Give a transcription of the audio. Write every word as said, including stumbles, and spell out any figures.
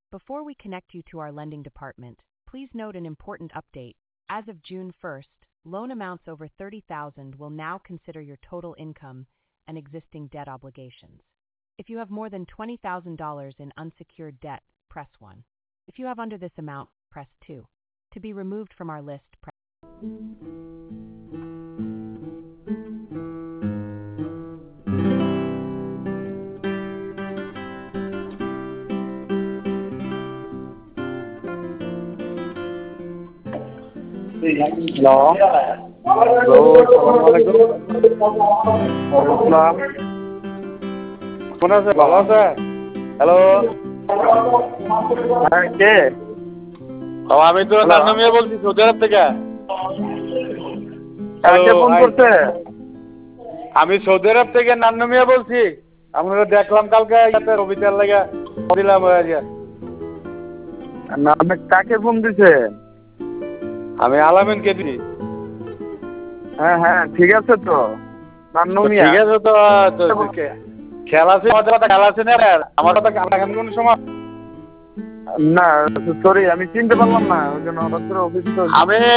Before we connect you to our lending department, please note an important update. As of June first, loan amounts over thirty thousand dollars will now consider your total income and existing debt obligations. If you have more than twenty thousand dollars in unsecured debt, press one. If you have under this amount, press two. To be removed from our list, press hello hello, আসসালামু আলাইকুম। আসসালাম। কেমন আছে? ভালো আছে? Hello, হ্যাঁ, কে? ও, আমি তো নান্নু মিয়া বলছি সৌদি আরব থেকে। কাকে ফোন হাই। করছে? আমি সৌদি আরব থেকে নান্নু মিয়া বলছি। আপনারা দেখলাম কালকে ইয়াতে রবিটার লাগা দিলাম হয়ে যায়। না, আপনি কাকে ফোন দিছে? আমি আলামিন কে দিই। হ্যাঁ হ্যাঁ, ঠিক আছে তো। নান্নু মিয়া। ঠিক আছে তো, তো কে- খেলা আছে আমাদের কথা, খেলা আছে না আর আমার কথা এখন কোন সময়? না, সরি, আমি চিনতে পারলাম না, ওই জন্য হঠাৎ করে অফিসে আমি